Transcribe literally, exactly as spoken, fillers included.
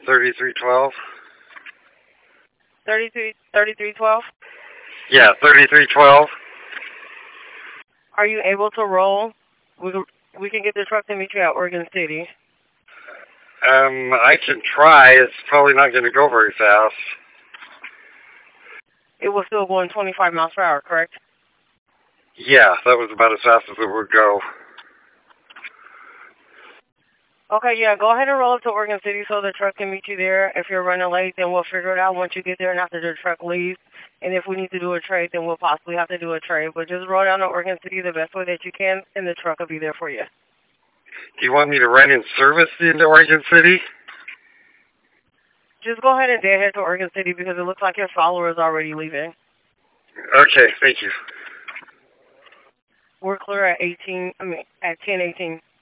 thirty-three twelve. thirty-three, thirty-three twelve? Yeah, thirty-three twelve. Are you able to roll? We can, we can get the truck to meet you at Oregon City. Um, I can try. It's probably not going to go very fast. It was still going twenty-five miles per hour, correct? Yeah, that was about as fast as it would go. Okay, yeah, go ahead and roll up to Oregon City so the truck can meet you there. If you're running late, then we'll figure it out once you get there and after the truck leaves. And if we need to do a trade, then we'll possibly have to do a trade. But just roll down to Oregon City the best way that you can, and the truck will be there for you. Do you want me to run in service into Oregon City? Just go ahead and day ahead to Oregon City because it looks like your follower is already leaving. Okay, thank you. We're clear at eighteen, I mean, at ten eighteen.